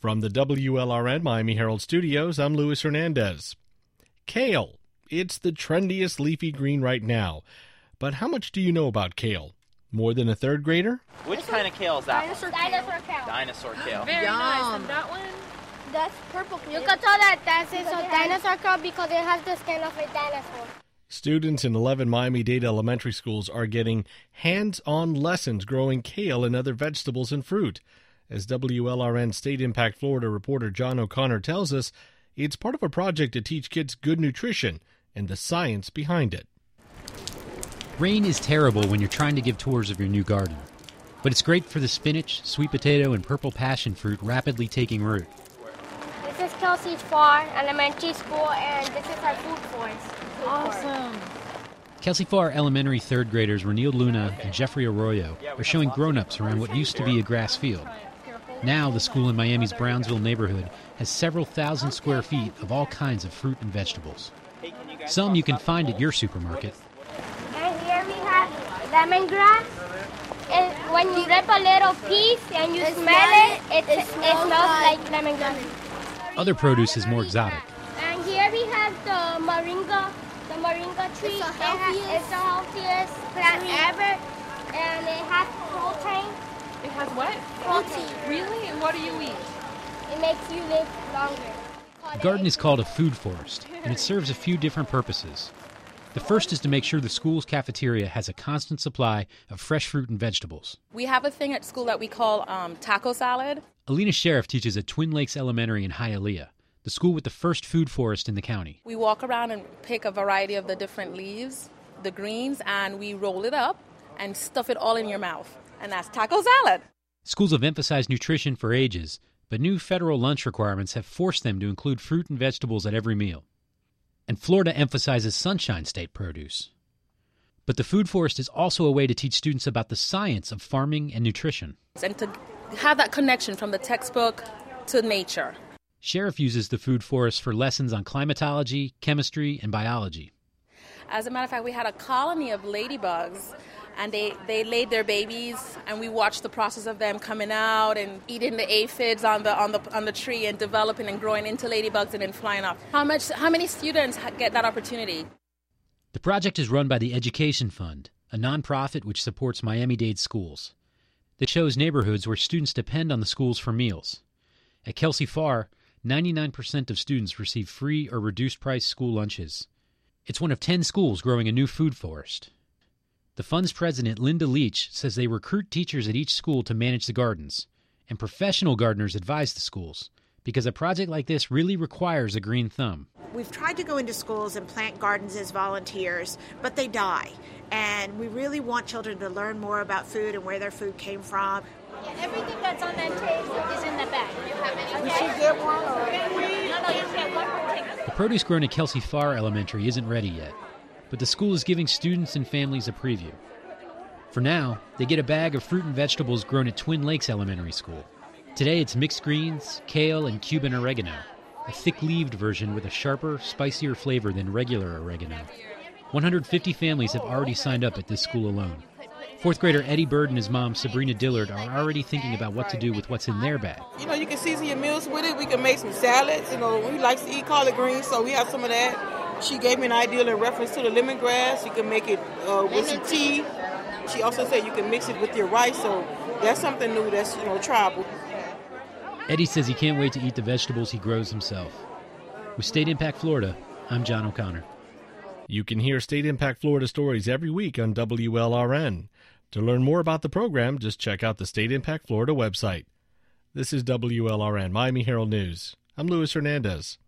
From the WLRN Miami Herald Studios, I'm Luis Hernandez. Kale. It's the trendiest leafy green right now. But how much do you know about kale? More than a third grader? Which kind of kale is that? Dinosaur kale. Dinosaur kale. Very nice. And that one? That's purple kale. You can tell that is a dinosaur kale because it has the skin of a dinosaur. Students in 11 Miami-Dade elementary schools are getting hands-on lessons growing kale and other vegetables and fruit. As WLRN State Impact Florida reporter John O'Connor tells us, it's part of a project to teach kids good nutrition and the science behind it. Rain is terrible when you're trying to give tours of your new garden. But it's great for the spinach, sweet potato, and purple passion fruit rapidly taking root. This is Kelsey Farr Elementary School, and this is our food forest. Awesome. Kelsey Farr Elementary third graders Renil Luna and Jeffrey Arroyo are showing grown-ups around what used to be a grass field. Now the school in Miami's Brownsville neighborhood has several thousand square feet of all kinds of fruit and vegetables. Some you can find at your supermarket. And here we have lemongrass. And when you rip a little piece and you smell it, it smells like lemongrass. Other produce is more exotic. And here we have the moringa tree. It's the healthiest plant ever, and it has protein. It has what? Protein. Really? And what do you eat? It makes you live longer. The garden is called a food forest, and it serves a few different purposes. The first is to make sure the school's cafeteria has a constant supply of fresh fruit and vegetables. We have a thing at school that we call taco salad. Alina Sheriff teaches at Twin Lakes Elementary in Hialeah, the school with the first food forest in the county. We walk around and pick a variety of the different leaves, the greens, and we roll it up and stuff it all in your mouth. And that's taco salad. Schools have emphasized nutrition for ages, but new federal lunch requirements have forced them to include fruit and vegetables at every meal. And Florida emphasizes Sunshine State produce. But the food forest is also a way to teach students about the science of farming and nutrition. And to have that connection from the textbook to nature. Sheriff uses the food forest for lessons on climatology, chemistry, and biology. As a matter of fact, we had a colony of ladybugs, and they laid their babies, and we watched the process of them coming out and eating the aphids on the tree and developing and growing into ladybugs and then flying off. How many students get that opportunity? The project is run by the Education Fund, a nonprofit which supports Miami-Dade schools. That shows neighborhoods where students depend on the schools for meals. At Kelsey Farr, 99% of students receive free or reduced-price school lunches. It's one of 10 schools growing a new food forest. The fund's president, Linda Leach, says they recruit teachers at each school to manage the gardens, and professional gardeners advise the schools, because a project like this really requires a green thumb. We've tried to go into schools and plant gardens as volunteers, but they die. And we really want children to learn more about food and where their food came from. Everything that's on that table is in the bag. You have any? We should get one. No, you get one. The produce grown at Kelsey Farr Elementary isn't ready yet, but the school is giving students and families a preview. For now, they get a bag of fruit and vegetables grown at Twin Lakes Elementary School. Today it's mixed greens, kale, and Cuban oregano, a thick-leaved version with a sharper, spicier flavor than regular oregano. 150 families have already signed up at this school alone. Fourth grader Eddie Bird and his mom, Sabrina Dillard, are already thinking about what to do with what's in their bag. You can season your meals with it. We can make some salads. We like to eat collard greens, so we have some of that. She gave me an idea in reference to the lemongrass. You can make it with some tea. She also said you can mix it with your rice, so that's something new that's, tribal. Eddie says he can't wait to eat the vegetables he grows himself. With State Impact Florida, I'm John O'Connor. You can hear State Impact Florida stories every week on WLRN. To learn more about the program, just check out the State Impact Florida website. This is WLRN Miami Herald News. I'm Luis Hernandez.